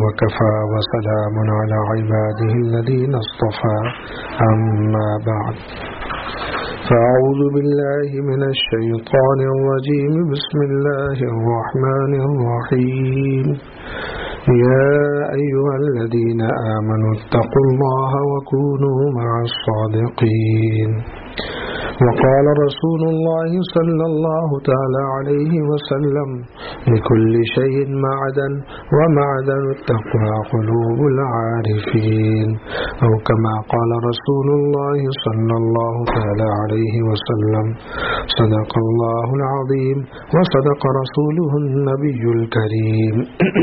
وكفى وسلام على عباده الذين اصطفى أما بعد فأعوذ بالله من الشيطان الرجيم بسم الله الرحمن الرحيم يا أيها الذين آمنوا اتقوا الله وكونوا مع الصادقين وقال رسول الله صلى الله تعالى عليه وسلم لكل شيء معدن ومعدن التقوى قلوب العارفين أو كما قال رسول الله صلى الله تعالى عليه وسلم صدق الله العظيم وصدق رسوله النبي الكريم.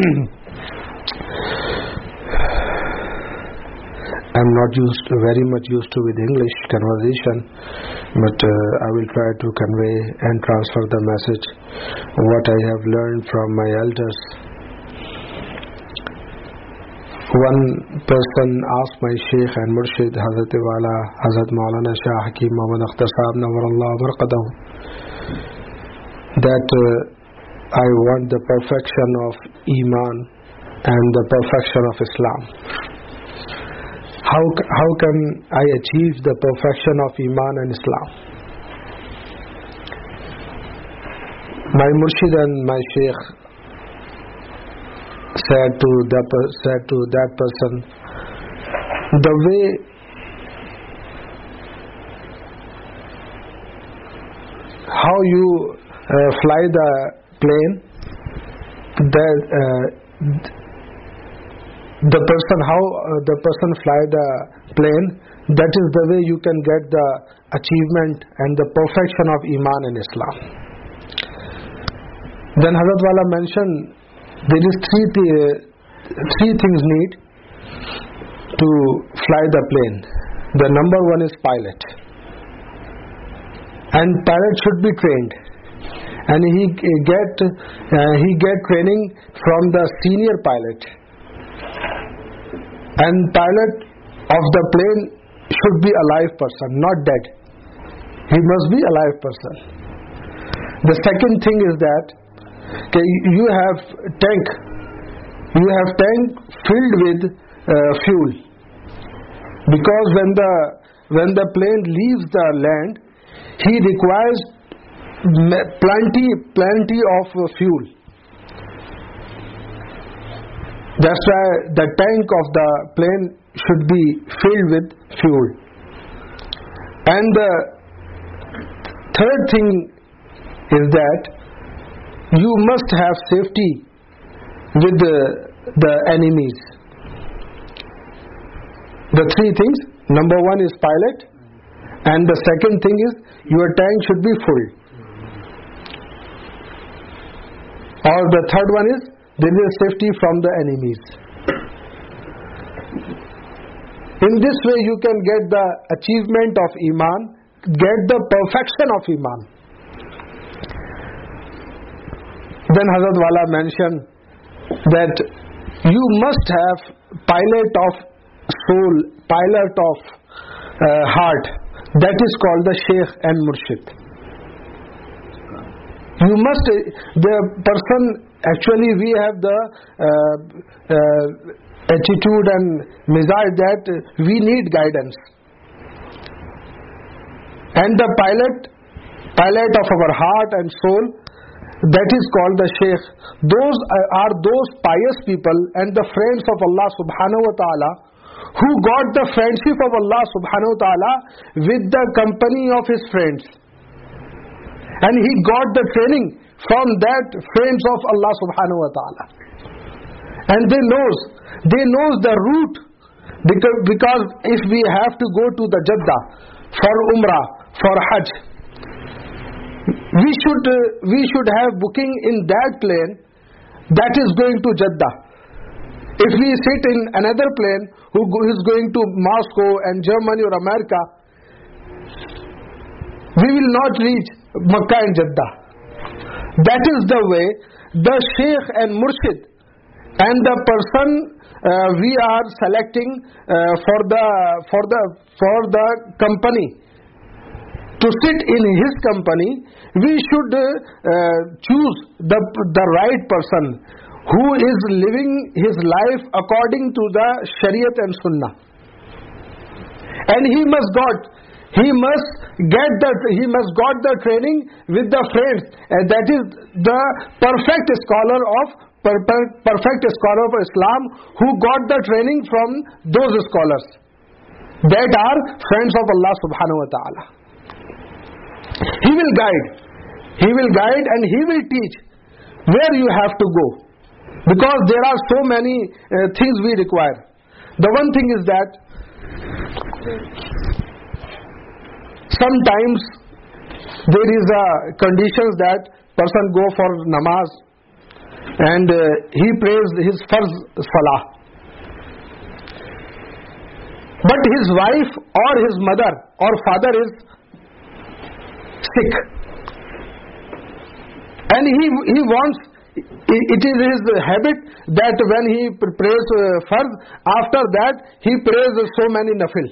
I'm not very much used to with English conversation, but I will try to convey and transfer the message what I have learned from my elders. One person asked my Shaykh and Murshid Hazrat Wala Hazrat Maulana Shah Hakim Muhammad Akhtar Sahab Nawarallah Barqadahu that I want the perfection of Iman and the perfection of Islam. How can I achieve the perfection of Iman and Islam? My Murshid and my Shaykh said to that person, the way how you fly the plane, the person fly the plane, that is the way you can get the achievement and the perfection of Iman and Islam. Then Hazrat Wala mentioned there is three things need to fly the plane. The number one is pilot, and pilot should be trained, and he get training from the senior pilot. And pilot of the plane should be a live person, not dead. He must be a live person. The second thing is that you have tank filled with fuel, because when the plane leaves the land, he requires plenty of fuel. That's why the tank of the plane should be filled with fuel. And the third thing is that you must have safety with the enemies. The three things: number one is pilot, and the second thing is your tank should be full. Or the third one is there is safety from the enemies. In this way you can get the achievement of Iman, get the perfection of Iman. Then Hazrat Wala mentioned that you must have pilot of soul, pilot of heart. That is called the Shaykh and Murshid. You must, the person, actually we have the attitude and mizaj that we need guidance. And the pilot of our heart and soul, that is called the Shaykh. Those are those pious people and the friends of Allah subhanahu wa ta'ala who got the friendship of Allah subhanahu wa ta'ala with the company of his friends. And he got the training from that friends of Allah subhanahu wa ta'ala. And they knows the route, because if we have to go to the Jeddah for Umrah, for Hajj, we should have booking in that plane that is going to Jeddah. If we sit in another plane who is going to Moscow and Germany or America, we will not reach Makkah and Jeddah. That is the way the Shaykh and Murshid and the person we are selecting for the company to sit in his company, we should choose the right person who is living his life according to the Shariat and Sunnah. And he must got the training with the friends, and that is the perfect scholar of Islam, who got the training from those scholars that are friends of Allah subhanahu wa ta'ala. He will guide and he will teach where you have to go, because there are so many things we require. The one thing is that sometimes there is a conditions that person go for namaz and he prays his farz salah, but his wife or his mother or father is sick, and he wants, it is his habit that when he prays farz, after that he prays so many nafil.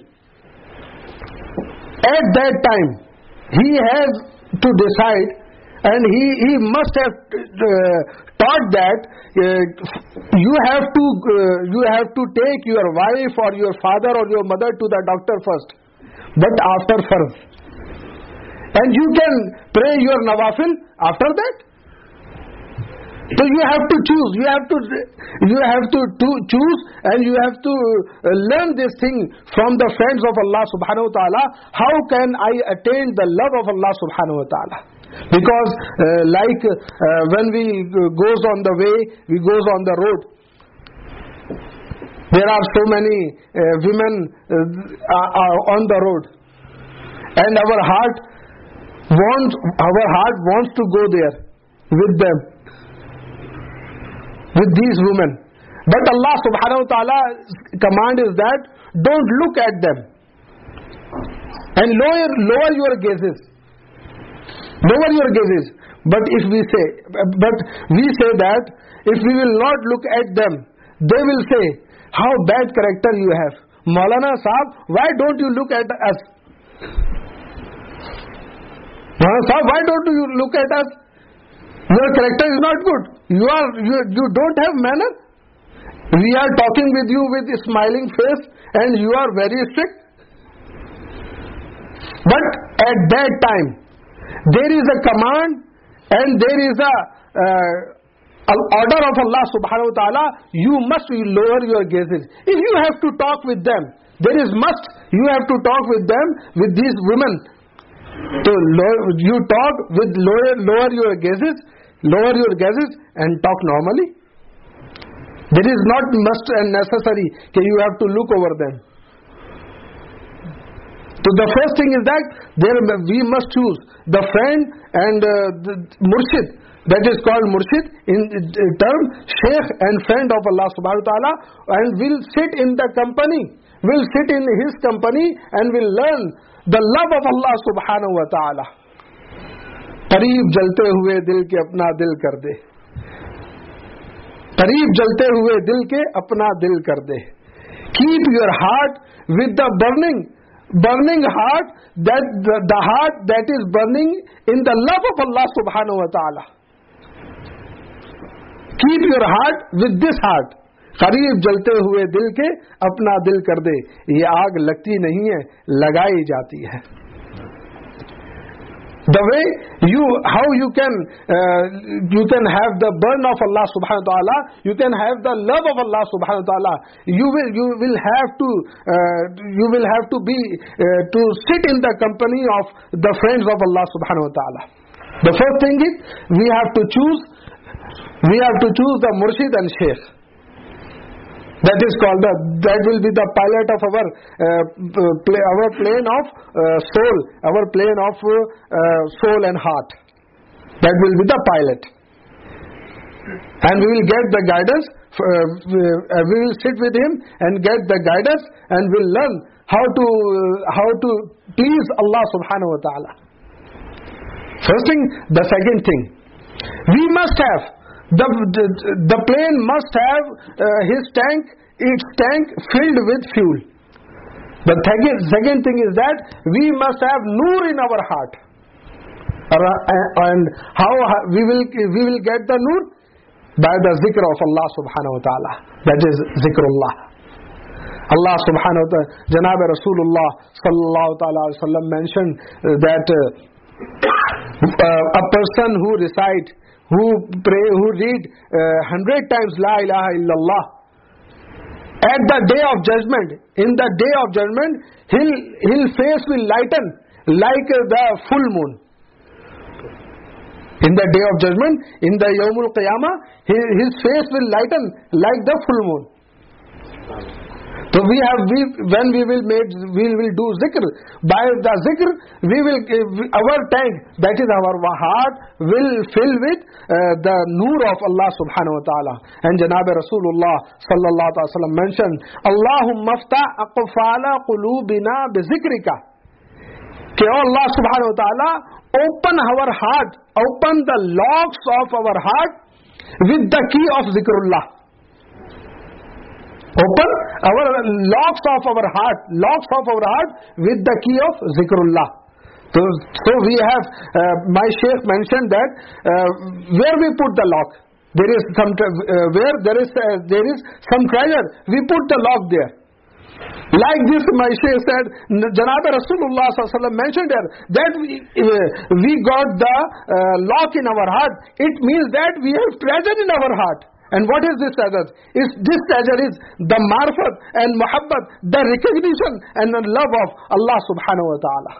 At that time he has to decide, and he must have taught that you have to take your wife or your father or your mother to the doctor first, but after farz, and you can pray your nawafil after that. So you have to choose. You have to choose, and you have to learn this thing from the friends of Allah subhanahu wa ta'ala. How can I attain the love of Allah subhanahu wa ta'ala? Because when we goes on the way, we goes on the road, there are so many women on the road, and our heart wants to go there with them, with these women. But Allah subhanahu wa ta'ala's command is that don't look at them, and lower your gazes. Lower your gazes. But we say that if we will not look at them, they will say, how bad character you have. Maulana Sahab, why don't you look at us? Maulana Sahab, why don't you look at us? Your character is not good. You don't have manner. We are talking with you with a smiling face, and you are very strict. But at that time, there is a command and there is a order of Allah subhanahu wa ta'ala. You must lower your gazes. If you have to talk with them, you have to talk with them, with these women. So you talk with lower your gazes and talk normally. There is not must and necessary that you have to look over them. So the first thing is that we must choose the friend and the murshid. That is called murshid in term, sheikh and friend of Allah subhanahu wa ta'ala, and will sit in the company, will sit in his company and will learn the love of Allah subhanahu wa ta'ala. करीब जलते हुए दिल के अपना दिल कर दे, करीब जलते हुए दिल के अपना दिल कर दे. Keep your heart with the burning heart, that the heart that is burning in the love of Allah subhanahu wa ta'ala. Keep your heart with this heart. करीब जलते हुए दिल के अपना दिल कर दे. ये आग लगती नहीं है, लगाई जाती है. The way how you can have the burn of Allah subhanahu wa ta'ala, you can have the love of Allah subhanahu wa ta'ala. You will have to be to sit in the company of the friends of Allah subhanahu wa ta'ala. The first thing is we have to choose the murshid and sheikh. That is called that will be the pilot of our plane of soul, our plane of soul and heart. That will be the pilot, and we will get the guidance. We will sit with him and get the guidance, and will learn how to please Allah subhanahu wa ta'ala. First thing. The second thing, we must have. The plane must have its tank filled with fuel. The second thing is that we must have nur in our heart. And how we will get the nur? by the zikr of Allah subhanahu wa ta'ala. That is zikrullah. Allah subhanahu wa ta'ala, Janab Rasulullah sallallahu ta'ala alaihi wasallam mentioned that a person who recite, who pray, who read 100 times La ilaha illallah, at the day of judgment, in the day of judgment, his face will lighten like the full moon. In the day of judgment, in the Yawmul Qiyamah, his face will lighten like the full moon. So when we will do zikr. By the zikr, our tank, that is our heart, will fill with the noor of Allah subhanahu wa ta'ala. And Janab Rasulullah sallallahu alaihi wasallam mentioned, Allahumma ftah aqfala qulubina bi zikrika. Ke Allah subhanahu wa ta'ala, open our heart, open the locks of our heart with the key of zikrullah. Open our locks of our heart with the key of zikrullah. So we have, my Shaykh mentioned that where we put the lock, there is some where there is some treasure, we put the lock there. Like this, my Shaykh said, Janab Rasulullah sallallahu alaihi wasallam mentioned there that we got the lock in our heart. It means that we have treasure in our heart. And what is this treasure? This treasure is the marfat and muhabbat, the recognition and the love of Allah subhanahu wa ta'ala.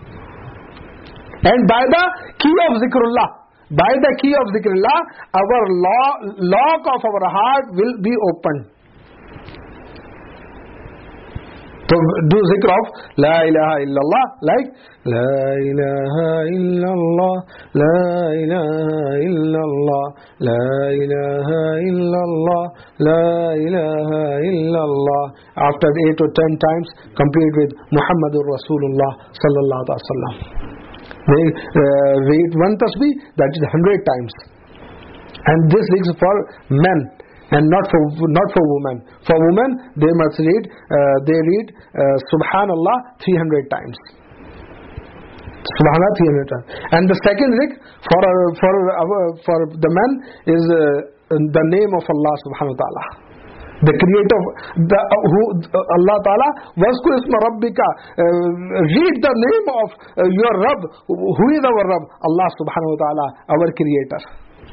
And by the key of zikrullah, our lock of our heart will be opened. So do zikr of La ilaha illallah, like La ilaha illallah, La ilaha illallah, La ilaha illallah, La ilaha illallah. After 8 or 10 times, complete with Muhammadur Rasulullah sallallahu alaihi wasallam. They read one tasbih, that is 100 times. And this is for men. And not for women. For women, they must read Subhanallah 300 times. Subhanallah 300 times. And the second zikr for the men is the name of Allah subhanahu wa ta'ala. The creator, Allah ta'ala, Waskur isma rabbika, read the name of your Rabb. Who is our Rabb? Allah subhanahu wa ta'ala, our creator.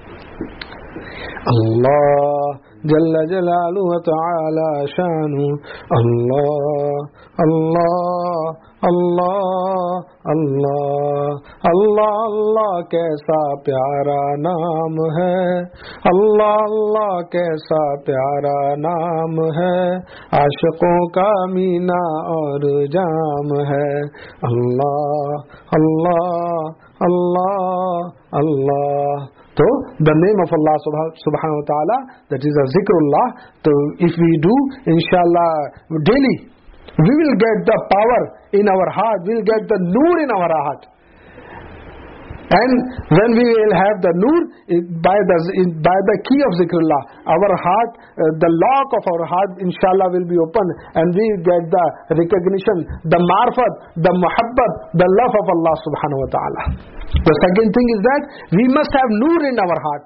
Allah Jalla Jalaluhu wa Ta'ala Shanu. Allah Allah Allah Allah Allah Allah कैसा प्यारा नाम है. Allah Allah कैसा प्यारा नाम है. आशिकों का मीना और जाम है. Allah Allah Allah Allah. So the name of Allah subhanahu wa ta'ala, that is a zikrullah. So if we do, inshallah, daily, we will get the power in our heart, we will get the noor in our heart. And when we will have the noor by the key of zikrullah, our heart, the lock of our heart, inshallah, will be open, and we get the recognition, the marfat, the muhabbat, the love of Allah subhanahu wa ta'ala. The second thing is that we must have noor in our heart.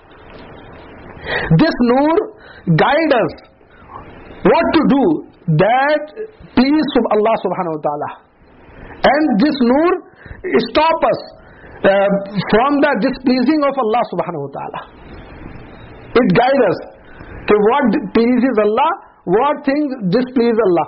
This noor guides us what to do that please Allah subhanahu wa ta'ala. And this noor stop us from the displeasing of Allah subhanahu wa ta'ala. It guides us to what pleases Allah, what things displease Allah.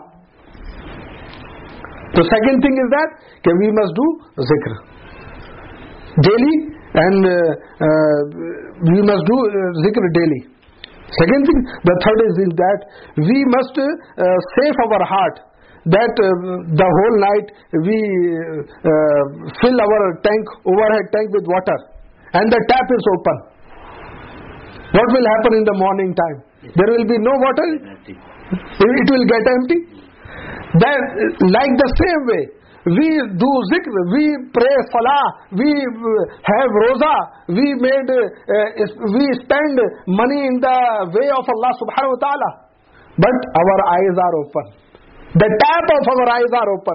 The second thing is that we must do zikr daily, and we must do zikr daily. Second thing, the third is that we must save our heart, that the whole night we fill our overhead tank with water, and the tap is open. What will happen in the morning time? There will be no water. It will get empty. Then, like the same way, we do zikr, we pray salah, we have roza, we spend money in the way of Allah subhanahu wa ta'ala, but our eyes are open. The tap of our eyes are open.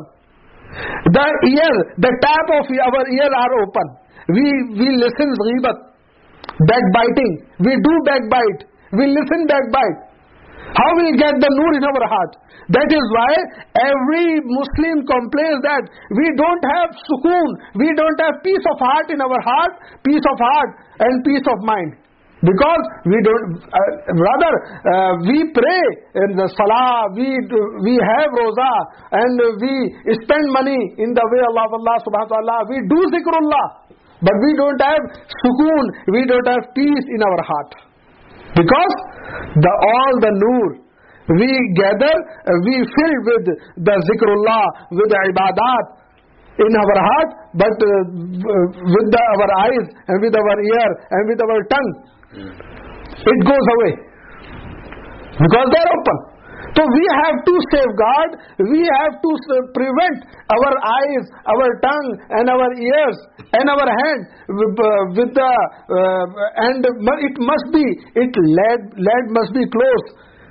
The tap of our ears are open. We listen ghibat. backbiting. We do backbite. We listen backbite. How will we get the nur in our heart? That is why every Muslim complains that we don't have sukoon, we don't have peace of heart in our heart, peace of heart and peace of mind. Because we don't, we pray in the salah, we have roza, and we spend money in the way of Allah subhanahu wa ta'ala. We do zikrullah, but we don't have sukoon, we don't have peace in our heart. Because all the nur we gather, we fill with the zikrullah, with the ibadat in our heart, but with our eyes and with our ear and with our tongue, it goes away. Because they are open. So we have to safeguard, we have to prevent our eyes, our tongue and our ears and our hand with the and it must be, lead must be closed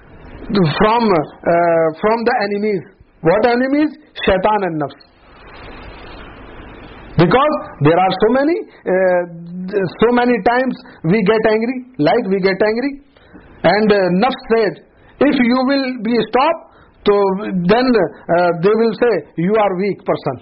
from the enemies. What enemies? Shaitan and nafs. Because there are so many times we get angry, and nafs said, if you will be stopped, so then they will say you are weak person.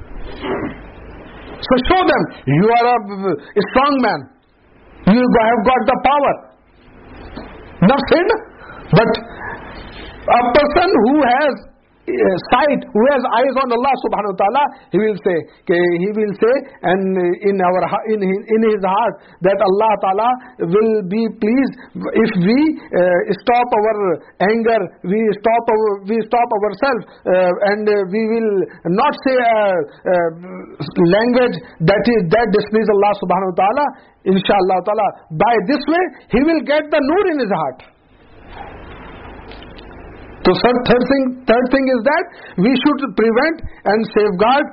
So show them you are a strong man. You have got the power. Nafs said, but a person who has sight, who has eyes on Allah subhanahu wa ta'ala, he will say, and in his heart that Allah ta'ala will be pleased if we stop our anger, we stop ourselves, and we will not say language that displeases Allah subhanahu wa ta'ala. Inshallah ta'ala, by this way he will get the nur in his heart. So third thing is that we should prevent and safeguard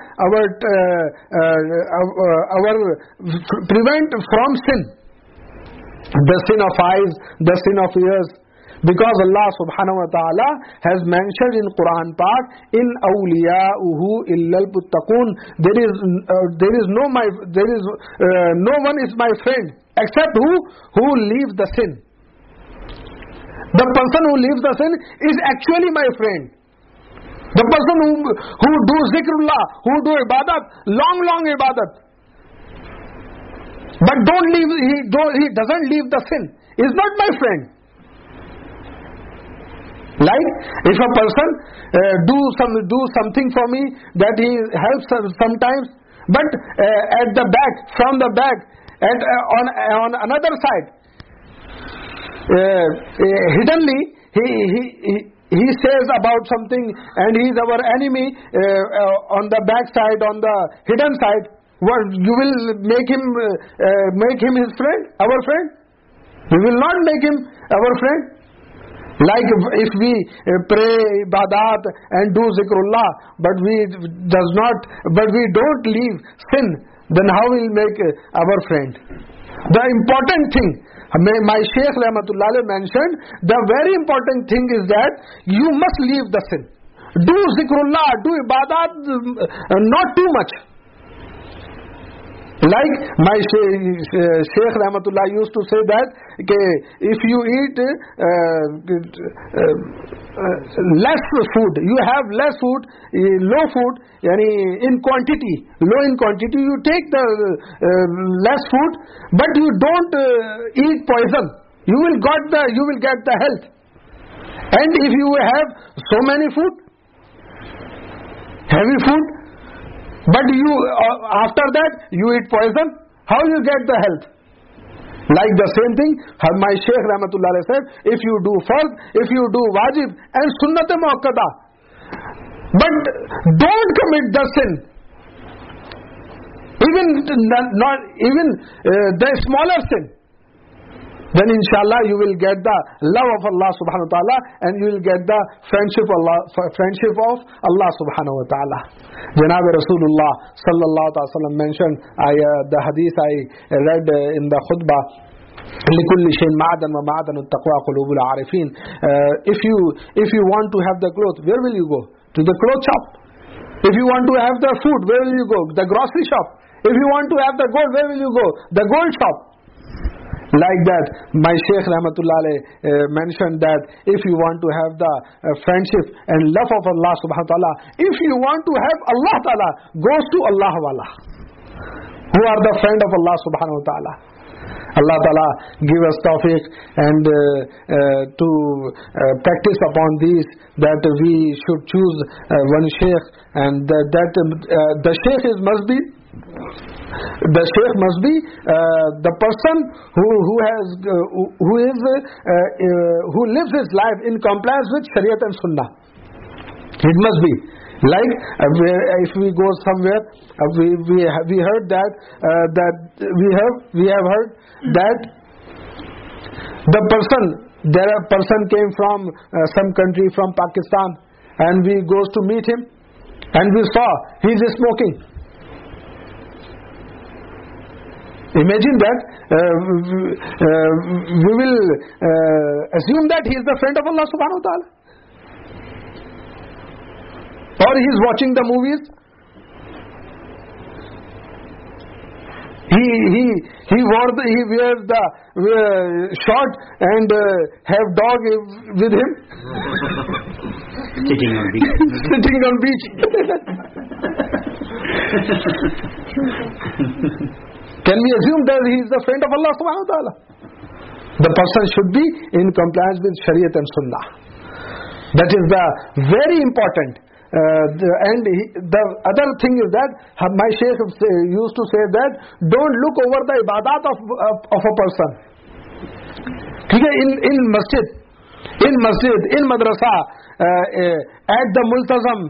prevent from sin, the sin of eyes, the sin of ears, because Allah subhanahu wa ta'ala has mentioned in Quran Pak, in awliya'uhu illal muttaqun, there is no one is my friend except who leaves the sin. The person who leaves the sin is actually my friend. The person who do zikrullah, who do ibadat, long ibadat, but he doesn't leave the sin, is not my friend. Like if a person do something for me that he helps sometimes, but at the back, from the back, on another side, hiddenly he says about something and he is our enemy on the back side, on the hidden side. What, you will make him his friend, our friend? You will not make him our friend. Like if we pray ibadat and do zikrullah, but we don't leave sin, then how will make our friend? The important thing, my Shaykh Rahmatullah mentioned, the very important thing is that you must leave the sin. Do zikrullah, do ibadat, not too much. Like my Shaykh Rahmatullah used to say that if you eat less food, you have less food, low food, in quantity, low in quantity, you take the less food, but you don't eat poison. You will get the health. And if you have so many food, heavy food, but you after that you eat poison, how you get the health? Like the same thing, my Shaykh Rahmatullah said, if you do fard, if you do wajib and sunnat muakkada, but don't commit the sin, even the smaller sin, then inshallah you will get the love of Allah subhanahu wa ta'ala and you will get the friendship of Allah subhanahu wa ta'ala. Janab Rasulullah sallallahu alaihi wasallam mentioned the hadith I read in the khutbah, لِكُلِّ شَيْءٍ مَعْدَنْ وَمَعْدَنُ التَّقْوَى قُلُوبُ الْعَارِفِينَ. If you want to have the clothes, where will you go? To the clothes shop. If you want to have the food, where will you go? The grocery shop. If you want to have the gold, where will you go? The gold shop. Like that, my Shaykh Rahmatullah mentioned that if you want to have the friendship and love of Allah subhanahu wa ta'ala, if you want to have Allah ta'ala, goes to Allah wala, who are the friend of Allah subhanahu wa ta'ala. Allah ta'ala give us tawfiq and to practice upon these, that we should choose one Shaykh, and that the Shaykh must be the person who lives his life in compliance with Shariat and Sunnah. It must be like if we go somewhere, we heard that we have heard that the person came from some country, from Pakistan, and we goes to meet him, and we saw he is smoking. Imagine that we will assume that he is the friend of Allah subhanahu wa ta'ala, or he is watching the movies. He wears the short and have dog with him. Sitting on beach. Sitting on beach. Can we assume that he is the friend of Allah subhanahu wa ta'ala? The person should be in compliance with Shariat and Sunnah. That is the very important. The other thing is that my Shaykh used to say that don't look over the ibadat of a person. In masjid, in madrasa, at the multazam,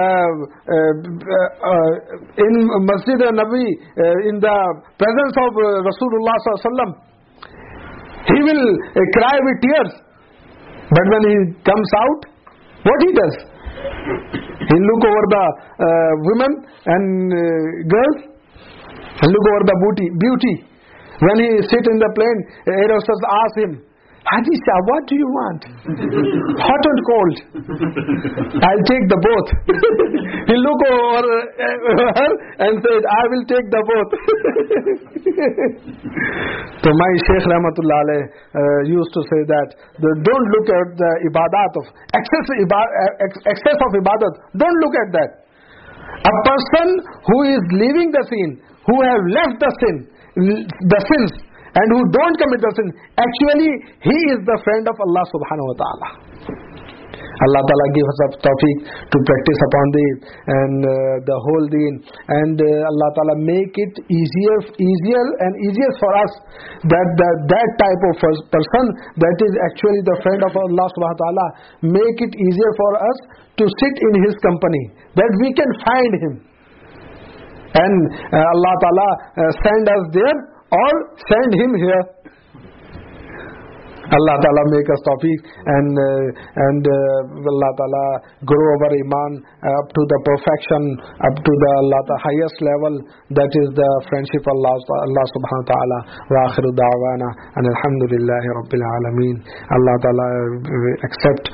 in Masjid Nabi, in the presence of Rasulullah sallallahu alaihi wasallam, he will cry with tears. But when he comes out, what he does? He look over the women and girls, and look over the beauty. When he sit in the plane, air hostess asks him, Haji Shah, what do you want? Hot and cold? I'll take the both. He look over her and said, I will take the both. So my Shaykh Rahmatullah used to say that don't look at the ibadat of excess of ibadat. Don't look at that. A person who is leaving the sin, who have left the sins, and who don't commit the sin, actually he is the friend of Allah subhanahu wa ta'ala. Allah ta'ala give us tawfiq to practice upon this and the whole deen, and Allah ta'ala make it easier for us that type of person that is actually the friend of Allah subhanahu wa ta'ala, make it easier for us to sit in his company, that we can find him, and Allah ta'ala send us there or send him here. Allah Ta'ala make us tawfiq and Allah Ta'ala grow our iman up to the perfection, up to the highest level, that is the friendship of Allah subhanahu wa ta'ala. Wa akhiru da'wana and alhamdulillahi rabbil alameen. Allah Ta'ala accept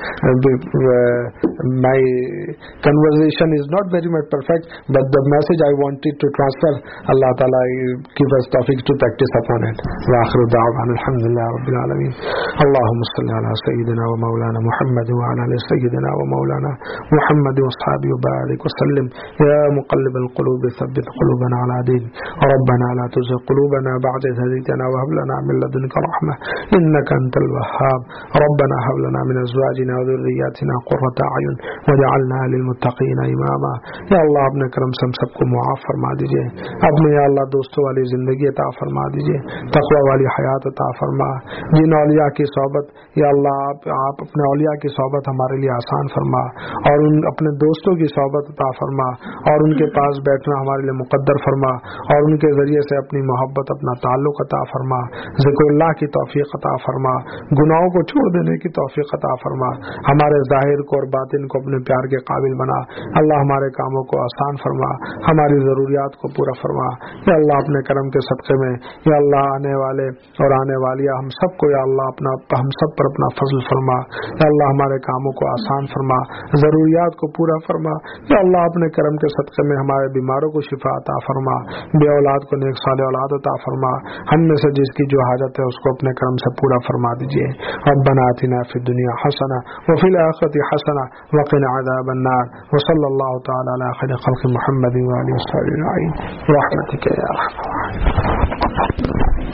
my conversation is not very much perfect, but the message I wanted to transfer, Allah Ta'ala give us tawfiq to practice upon it. Wa akhiru da'wana alhamdulillahi rabbil alameen. اللهم صل على سيدنا ومولانا محمد وعلى آل سيدنا ومولانا محمد واصحابه وبارك وسلم. يا مقلب القلوب ثبت قلوبنا على دينك. ربنا لا تزغ قلوبنا بعد إذ هديتنا وهب لنا من لدنك رحمة إنك أنت الوهاب. ربنا هب لنا من أزواجنا وذرياتنا قرة أعين واجعلنا للمتقين إماما. या अल्लाह अपने करम से हम सबको मुआफ फरमा दीजिए. अपने या अल्लाह दोस्तों वाली जिंदगी अता फरमा दीजिए. तक़वा वाली हयात अता फरमा. जिन औलिया की सोहबत, या अल्लाह आप अपने औलिया की सोहबत हमारे लिए आसान फरमा, और उन अपने दोस्तों की सोहबत अता फरमा, और उनके पास बैठना हमारे लिए मुक़द्दर फरमा, और उनके ज़रिए से अपनी मोहब्बत, अपना ताल्लुक़ अता फरमा. ज़िक्रुल्लाह की तौफ़ीक़ अता फरमा. गुनाहों को छोड़ देने की तौफ़ीक़ अता फरमा. हमारे ज़ाहिर को और बातिन को अपने प्यार के काबिल बना. अल्लाह हमारे कामों को आसान फरमा, हमारी ज़रूरियात को पूरा फरमा. या अल्लाह अपने करम के सदक़े में, या अल्लाह आने वाले और आने वालिया हम सबको या अल्लाह हम सब पर अपना फजल फरमा। या अल्लाह हमारे कामों को आसान फरमा, जरूरियात को पूरा फरमा। या अल्लाह अपने करम के सदक़े में हमारे बीमारों को शिफा अता फरमा, बे औलाद को नेक साले औलाद अता फरमा। हम में से जिसकी जो हाजत है उसको अपने करम से पूरा फरमा दीजिए। रब्बना आतिना फिद दुनिया हसना व फिल आखिरति हसना व क़िना अज़ाबन नार व सल्लल्लाहु तआला अला खैरि खल्क़ि मुहम्मदिन व आलिहि व सहबिहि अजमईन। रहमतिक या अरहमर राहिमीन।